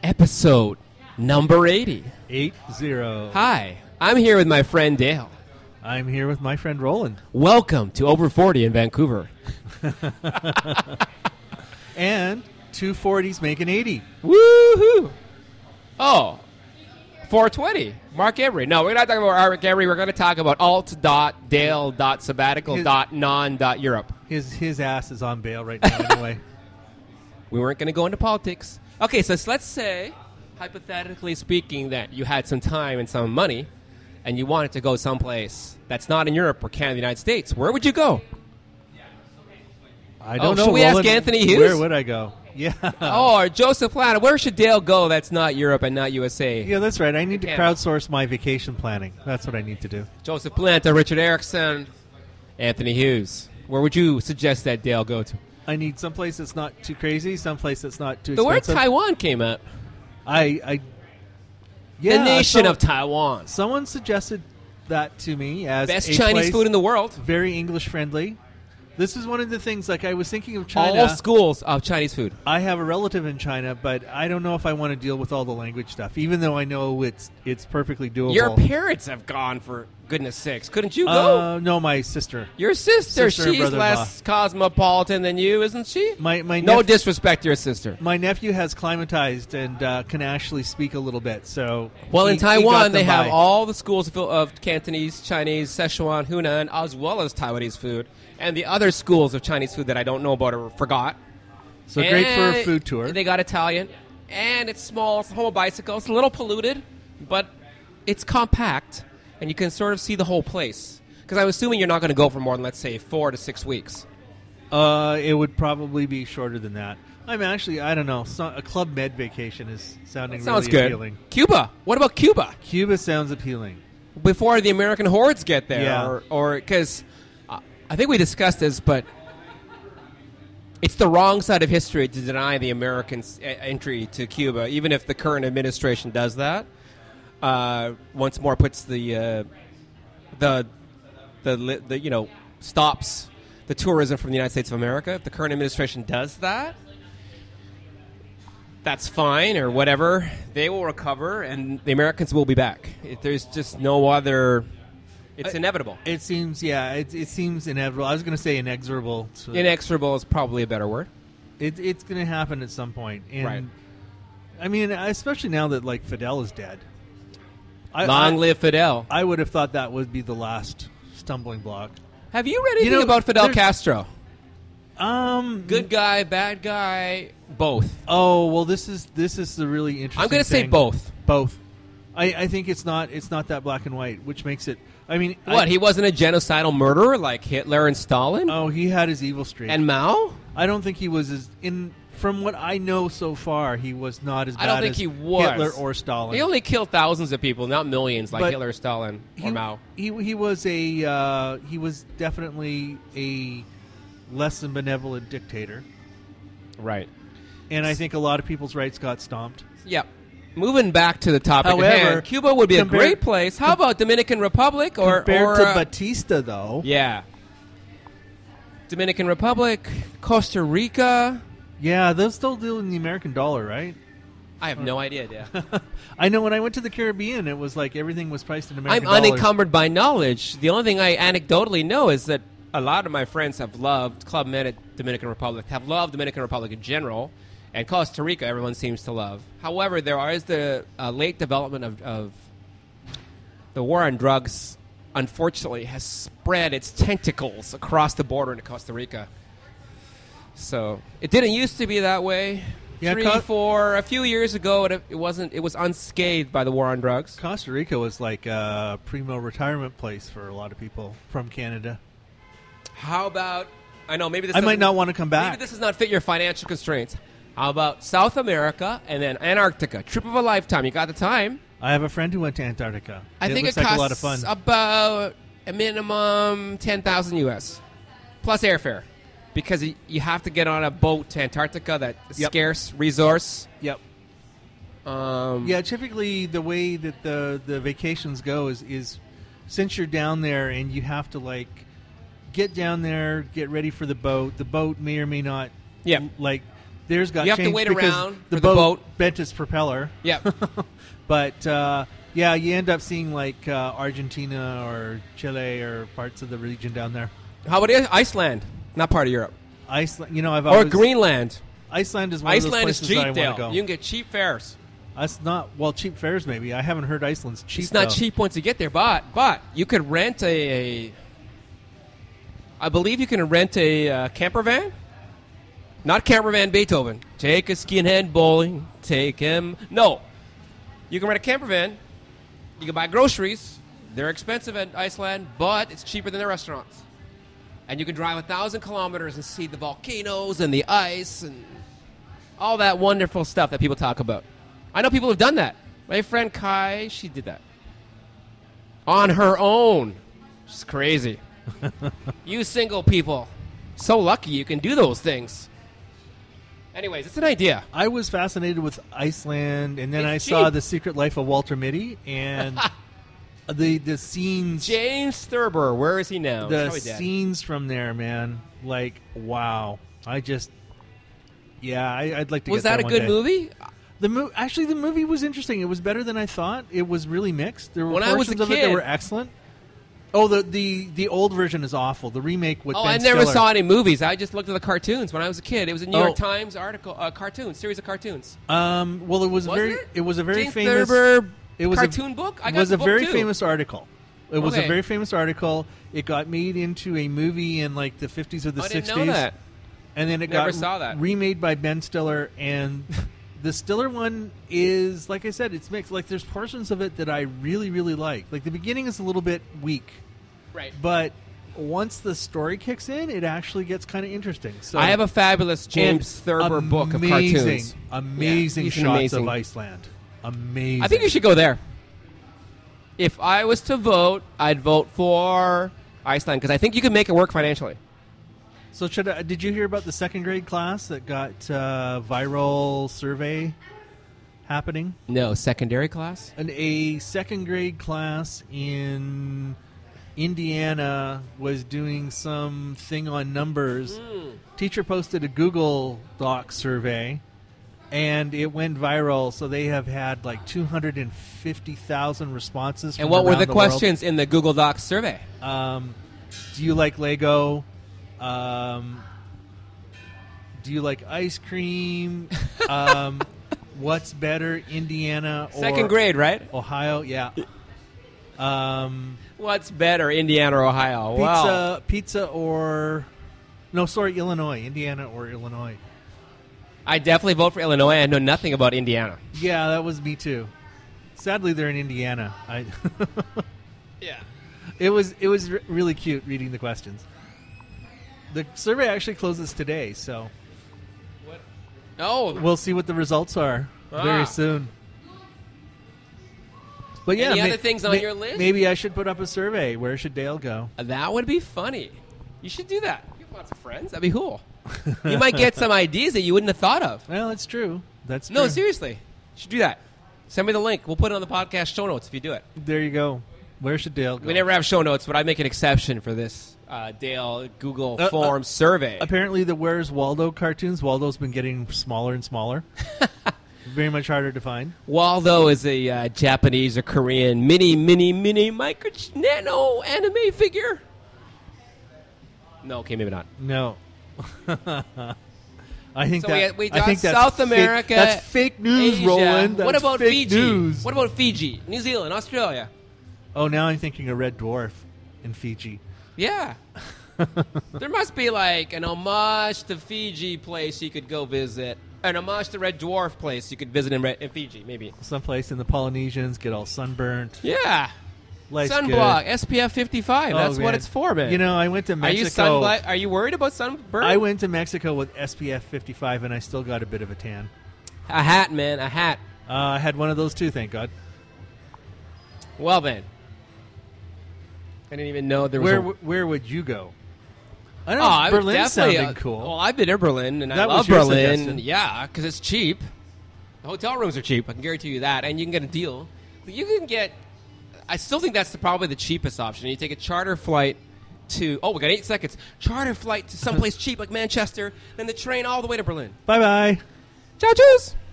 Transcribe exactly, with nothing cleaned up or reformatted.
episode number eighty. Eight zero. Hi, I'm here with my friend Dale. I'm here with my friend Roland. Welcome to Over forty in Vancouver. And two forties make an eighty. Woohoo! Oh, four twenty. Mark Emery. No, we're not talking about Mark Emery. We're going to talk about alt.dale.sabbatical.non.europe. His his ass is on bail right now anyway. We weren't going to go into politics. Okay, so let's say, hypothetically speaking, that you had some time and some money, and you wanted to go someplace that's not in Europe or Canada, the United States. Where would you go? I don't Oh, know. should we ask Roland, Anthony Hughes? Where would I go? Yeah. Oh, or Joseph Plana. Where should Dale go that's not Europe and not U S A? Yeah, that's right. I need to Canada. crowdsource my vacation planning. That's what I need to do. Joseph Planta, Richard Erickson, Anthony Hughes. Where would you suggest that Dale go to? I need someplace that's not too crazy, someplace that's not too The word expensive. Taiwan came up. I, I, yeah. the nation so- of Taiwan. Someone suggested that to me as Best a Chinese place food in the world. very English friendly. This is one of the things, like I was thinking of China. All schools of Chinese food. I have a relative in China, but I don't know if I want to deal with all the language stuff, even though I know it's it's perfectly doable. Your parents have gone, for goodness sakes. Couldn't you go? Uh, no, my sister. Your sister, sister and she's brother-in-law. less cosmopolitan than you, isn't she? My my No nep- disrespect to your sister. my nephew has climatized and uh, can actually speak a little bit. So Well, he- in he got Taiwan, them they have by. all the schools of, of Cantonese, Chinese, Szechuan, Hunan, as well as Taiwanese food, and the other schools of Chinese food that I don't know about or forgot. So great for a And food tour. They got Italian, and it's small. It's a whole bicycle. It's a little polluted, but it's compact, and you can sort of see the whole place. Because I'm assuming you're not going to go for more than, let's say, four to six weeks. Uh, it would probably be shorter than that. I'm actually, I don't know. So, a Club Med vacation is sounding Sounds really good. appealing. Cuba. What about Cuba? Cuba sounds appealing. Before the American hordes get there, Yeah. or because uh, I think we discussed this, but it's the wrong side of history to deny the Americans uh, entry to Cuba, even if the current administration does that. Uh, once more, puts the uh, the the li- the you know stops the tourism from the United States of America. If the current administration does that, that's fine or whatever. They will recover, and the Americans will be back. It, there's just no other. It's I- inevitable. It seems, yeah, it, it seems inevitable. I was going to say inexorable. So Inexorable is probably a better word. it, it's going to happen at some point. And Right. I mean, especially now that like Fidel is dead. I, Long I, live Fidel. I would have thought that would be the last stumbling block. Have you read anything know, about Fidel there's- Castro? Um, Good guy, bad guy, both. Oh well, this is this is the really interesting. I'm going to say thing. both. Both. I, I think it's not it's not that black and white, which makes it. I mean, What, I, he wasn't a genocidal murderer like Hitler and Stalin? Oh, he had his evil streak. And Mao? I don't think he was as in. From what I know so far, he was not as bad I don't think as he was. Hitler or Stalin. He only killed thousands of people, not millions like But Hitler, Stalin, or he, Mao. he he was a uh, he was definitely a less than benevolent dictator, Right. and I think a lot of people's rights got stomped. Yep. Moving back to the topic at However, hand, Cuba would be compared- a great place. How about Dominican Republic or Compared or, to uh, Batista, though, yeah, Dominican Republic, Costa Rica. yeah, they're still dealing the American dollar, right? I have no idea. Yeah. I know when I went to the Caribbean, it was like everything was priced in I'm American dollars. unencumbered by knowledge. The only thing I anecdotally know is that a lot of my friends have loved Club Med at Dominican Republic, have loved Dominican Republic in general, and Costa Rica everyone seems to love. However, there is the uh, late development of, of the war on drugs, unfortunately, has spread its tentacles across the border into Costa Rica. So it didn't used to be that way. Yeah, Three, Co- four, a few years ago, it, it wasn't. It was unscathed by the war on drugs. Costa Rica was like a primo retirement place for a lot of people from Canada. How about? I know maybe this I might doesn't- not want to come back. Maybe this does not fit your financial constraints. How about South America and then Antarctica? Trip of a lifetime. You got the time. I have a friend who went to Antarctica. I it think looks it like costs a lot of fun. about a minimum ten thousand U S plus airfare, because y- you have to get on a boat to Antarctica. That Yep. scarce resource. Yep. Um, Yeah, typically the way that the the vacations go is is since you're down there and you have to like get down there, get ready for the boat. The boat may or may not Yep. like theirs got You have to changed wait because around the for the boat, boat. bent its propeller. Yeah. But uh, yeah, you end up seeing like uh, Argentina or Chile or parts of the region down there. How about Iceland? Not part of Europe. Iceland, you know, I've Or always, Greenland. Iceland is one Iceland of is those places cheap, that I want Dale. to go. You can get cheap fares. That's not well cheap fares. Maybe I haven't heard Iceland's cheap. It's not though. cheap once you get there, but but you could rent a. a I believe you can rent a uh, camper van. Not camper van Beethoven. Take a skinhead bowling. Take him. No, you can rent a camper van. You can buy groceries. They're expensive at Iceland, but it's cheaper than the restaurants. And you can drive a thousand kilometers and see the volcanoes and the ice and all that wonderful stuff that people talk about. I know people have done that. My friend Kai, she did that. On her own. She's crazy. You single people. So lucky you can do those things. Anyways, it's an idea. I was fascinated with Iceland, and then It's I saw cheap. The Secret Life of Walter Mitty, and the the scenes, James Thurber, where is he now? the He's probably dead. scenes from there, man. Like, wow! I just, yeah, I, I'd like to. Was get that there a one good day. movie? The mo- actually, the movie was interesting. It was better than I thought. It was really mixed. There were When I was portions a of it that kid- were excellent. Oh, the, the the old version is awful. The remake with Oh, Ben I never Stiller. saw any movies. I just looked at the cartoons when I was a kid. It was a New Oh. York Times article, uh, cartoon, series of cartoons. Um, well, it was, Wasn't very. it? It was a very James famous. Thurber it was cartoon a, book? I It got was the a book very too. famous article. It was Okay. a very famous article. It got made into a movie in like the fifties or the I sixties. didn't know that. And then it Never got saw that. remade by Ben Stiller, and the Stiller one is, like I said, it's mixed. Like there's portions of it that I really, really like. Like the beginning is a little bit weak, Right. but once the story kicks in, it actually gets kind of interesting. So I have a fabulous James and Thurber book of amazing, cartoons. Amazing Yeah, he's shots amazing. of Iceland. Amazing. I think you should go there. If I was to vote, I'd vote for Iceland because I think you can make it work financially. So, should I, did you hear about the second grade class that got uh, viral survey happening? No, secondary class? And a second grade class in Indiana was doing some thing on numbers. Teacher posted a Google Doc survey, and it went viral. So they have had like two hundred fifty thousand responses. And from what were around the, the world. questions in the Google Docs survey? Um, do you like Lego? Um, do you like ice cream? um, what's better, Indiana or Second grade, right? Ohio? Yeah. Um, What's better, Indiana or Ohio? pizza, Wow. pizza or no? Sorry, Illinois, Indiana or Illinois? I definitely vote for Illinois. I know nothing about Indiana. Yeah, that was me too. Sadly, they're in Indiana. I Yeah. it was it was re- really cute reading the questions. The survey actually closes today, so Oh, we'll see what the results are Ah. very soon. But yeah, Any ma- other things on ma- your list? Maybe I should put up a survey. Where should Dale go? that would be funny. You should do that. You have lots of friends. That'd be cool. You might get some ideas that you wouldn't have thought of. Well, it's true. That's true. No, seriously. You should do that. Send me the link. We'll put it on the podcast show notes if you do it. There you go. Where should Dale go? We never have show notes, but I make an exception for this uh, Dale Google Uh, uh, Form survey. Apparently, the Where's Waldo cartoons. Waldo's been getting smaller and smaller. Very much harder to find. Waldo is a uh, Japanese or Korean mini, mini, mini, micro, nano anime figure. No, okay, maybe not. No. I think So that we, we I got think that's South fake- America. That's fake news, Asia. Roland. That's what about fake Fiji? news. What about Fiji? New Zealand, Australia? Oh, now I'm thinking a red dwarf in Fiji. Yeah. There must be like an homage to Fiji place you could go visit. An homage to Red Dwarf place you could visit in, Red, in Fiji, maybe. Someplace in the Polynesians get all sunburnt. Yeah. Life's Sunblock, good. S P F fifty-five. Oh, That's what man. it's for, man. You know, I went to are you Mexico. sunblock? Are you worried about sunburn? I went to Mexico with S P F fifty-five, and I still got a bit of a tan. A hat, man, a hat. Uh, I had one of those too, thank God. Well then, I didn't even know there was. Where a, w- where would you go? I know oh, I would Berlin's definitely, sounding uh, cool. Well, I've been to Berlin, and I That love was your Berlin. suggestion. Yeah, because it's cheap. The hotel rooms are cheap. I can guarantee you that, and you can get a deal. You can get. I still think that's the, probably the cheapest option. You take a charter flight to, oh, we got eight seconds. Charter flight to someplace cheap like Manchester, then the train all the way to Berlin. Bye bye. Ciao, cheers.